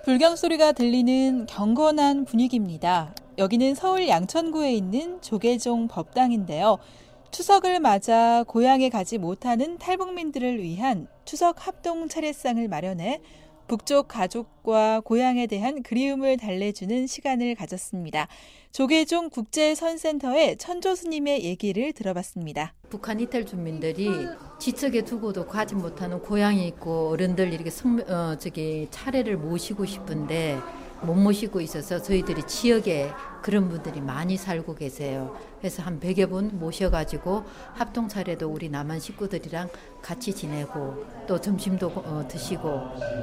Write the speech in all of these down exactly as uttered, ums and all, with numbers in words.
불경 소리가 들리는 경건한 분위기입니다. 여기는 서울 양천구에 있는 조계종 법당인데요. 추석을 맞아 고향에 가지 못하는 탈북민들을 위한 추석 합동 차례상을 마련해 북쪽 가족과 고향에 대한 그리움을 달래주는 시간을 가졌습니다. 조계종 국제선센터의 천조 스님의 얘기를 들어봤습니다. 북한 이탈 주민들이 지척에 두고도 가지 못하는 고향이 있고 어른들 이렇게 성, 어, 저기 차례를 모시고 싶은데 못 모시고 있어서 저희들이 지역에 그런 분들이 많이 살고 계세요. 그래서 한 백여 분 모셔가지고 합동 차례도 우리 남한 식구들이랑 같이 지내고 또 점심도 어, 드시고.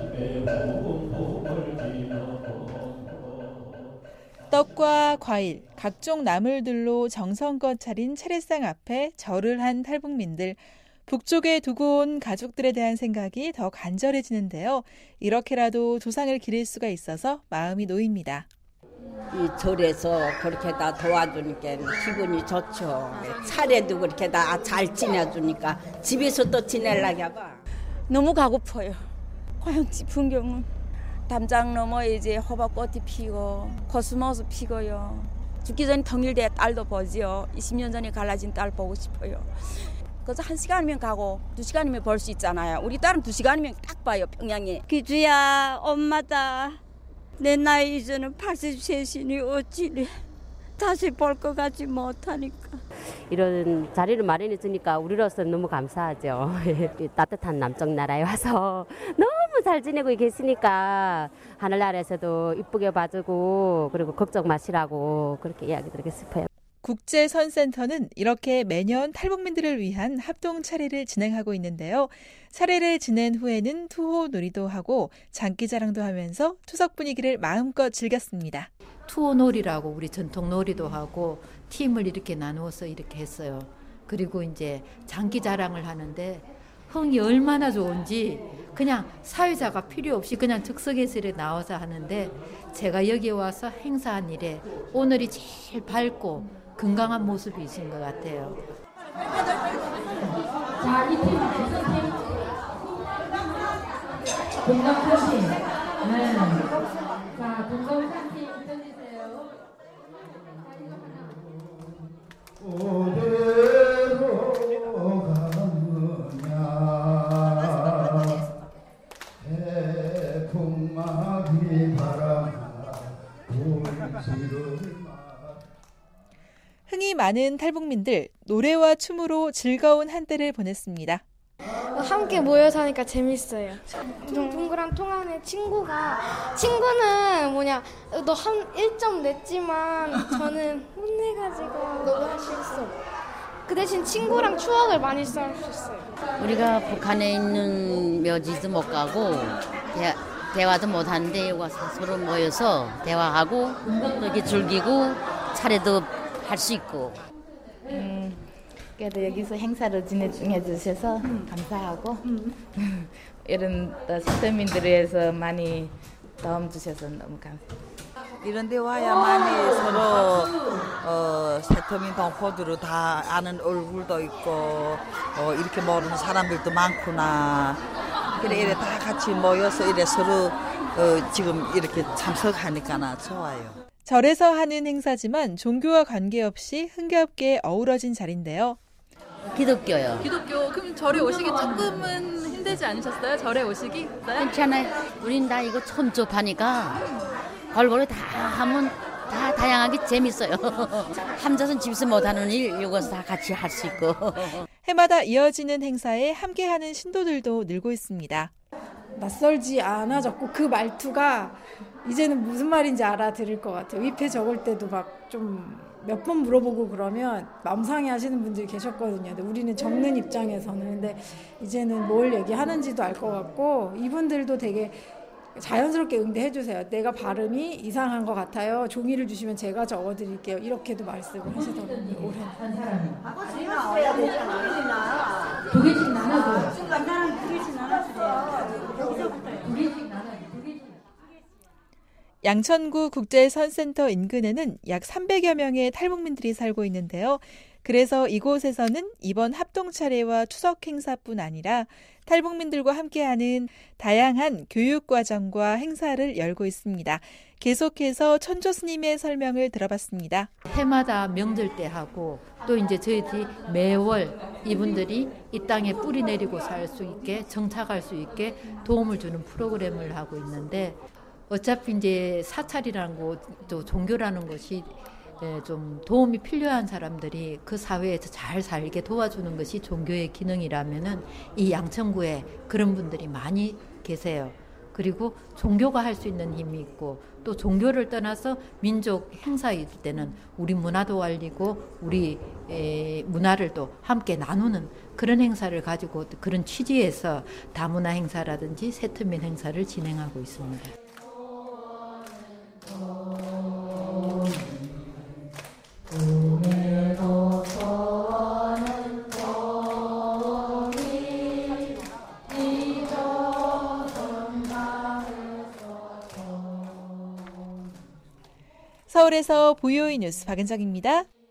떡과 과일, 각종 나물들로 정성껏 차린 차례상 앞에 절을 한 탈북민들. 북쪽에 두고 온 가족들에 대한 생각이 더 간절해지는데요. 이렇게라도 조상을 기릴 수가 있어서 마음이 놓입니다. 이 절에서 그렇게 다 도와주니까 기분이 좋죠. 차례도 그렇게 다 잘 지내주니까 집에서 또 지내려고 해봐. 너무 가고파요. 고향집 풍경은 담장 너머 이제 호박꽃이 피고 코스모스 피고요. 죽기 전에 통일대 딸도 보지요. 이십 년 전에 갈라진 딸 보고 싶어요. 그래서 한 시간이면 가고 두 시간이면 볼 수 있잖아요. 우리 딸은 두 시간이면 딱 봐요, 평양에. 기주야, 엄마다. 내 나이 이제는 팔십셋이니 어찌래. 다시 볼 것 같지 못하니까. 이런 자리를 마련해 주니까 우리로서는 너무 감사하죠. 따뜻한 남쪽 나라에 와서 너무 잘 지내고 계시니까 하늘나라에서도 이쁘게 봐주고 그리고 걱정 마시라고 그렇게 이야기 드리고 싶어요. 국제선센터는 이렇게 매년 탈북민들을 위한 합동 차례를 진행하고 있는데요. 차례를 지낸 후에는 투호 놀이도 하고 장기자랑도 하면서 추석 분위기를 마음껏 즐겼습니다. 투호 놀이라고 우리 전통 놀이도 하고 팀을 이렇게 나누어서 이렇게 했어요. 그리고 이제 장기자랑을 하는데 흥이 얼마나 좋은지 그냥 사회자가 필요 없이 그냥 즉석에서에 나와서 하는데 제가 여기 와서 행사한 일에 오늘이 제일 밝고 건강한 모습이 있는 것 같아요. 자, 이 팀, 동갑한 팀. 네. 자, 동갑한 팀 던지세요. 어디로 가느냐 태풍마비 바람아 불지를 흥이 많은 탈북민들, 노래와 춤으로 즐거운 한때를 보냈습니다. 함께 모여 사니까 재밌어요. 동구랑 통하는 친구가 친구는 뭐냐 너 한 일 점 냈지만 저는 혼내가지고 너도 할 수 있어. 그 대신 친구랑 추억을 많이 쌓을 수 있어요. 우리가 북한에 있는 묘지도 못 가고 대, 대화도 못 하는데 여기 와서 서로 모여서 대화하고 이렇게 즐기고 차례도 할 수 있고. 음, 그래도 여기서 행사를 진행해 주셔서 음. 감사하고 음. 이런 세터민들을 위해서 많이 도움 주셔서 너무 감사합니다. 이런 데 와야만이 서로 어, 세터민 동포들을 다 아는 얼굴도 있고 어, 이렇게 모르는 사람들도 많구나. 그래 이래 다 같이 모여서 이래 서로 어, 지금 이렇게 참석하니까 좋아요. 절에서 하는 행사지만 종교와 관계없이 흥겹게 어우러진 자리인데요. 기독교요. 기독교. 그럼 절에 오시기 조금은 힘들지 않으셨어요? 절에 오시기? 괜찮아요. 우린 다 이거 처음 접하니까 골고루 다 하면 다 다양하게 재밌어요. 함자선 집에서 못하는 일 이것을 다 같이 할 수 있고. 해마다 이어지는 행사에 함께하는 신도들도 늘고 있습니다. 낯설지 않아졌고 그 말투가 이제는 무슨 말인지 알아들을 것 같아요. 위패 적을 때도 막 좀 몇 번 물어보고 그러면 마음 상해 하시는 분들이 계셨거든요. 근데 우리는 적는 입장에서는 근데 이제는 뭘 얘기하는지도 알 것 같고 이분들도 되게 자연스럽게 응대해 주세요. 내가 발음이 이상한 것 같아요. 종이를 주시면 제가 적어드릴게요. 이렇게도 말씀을 하시더라고요. 올해는. 한 사람이. 두 개씩 나눠줘요. 두 개씩 나눠주세요. 두 개씩 나눠요. 양천구 국제선센터 인근에는 약 삼백여 명의 탈북민들이 살고 있는데요. 그래서 이곳에서는 이번 합동 차례와 추석 행사뿐 아니라 탈북민들과 함께하는 다양한 교육 과정과 행사를 열고 있습니다. 계속해서 천조 스님의 설명을 들어봤습니다. 해마다 명절 때 하고 또 이제 저희들이 매월 이분들이 이 땅에 뿌리 내리고 살 수 있게 정착할 수 있게 도움을 주는 프로그램을 하고 있는데 어차피 이제 사찰이라는 것, 또 종교라는 것이 좀 도움이 필요한 사람들이 그 사회에서 잘 살게 도와주는 것이 종교의 기능이라면은 이 양천구에 그런 분들이 많이 계세요. 그리고 종교가 할 수 있는 힘이 있고 또 종교를 떠나서 민족 행사일 때는 우리 문화도 알리고 우리 문화를 또 함께 나누는 그런 행사를 가지고 그런 취지에서 다문화 행사라든지 세트민 행사를 진행하고 있습니다. 서울에서 보이오이 뉴스 박은정입니다.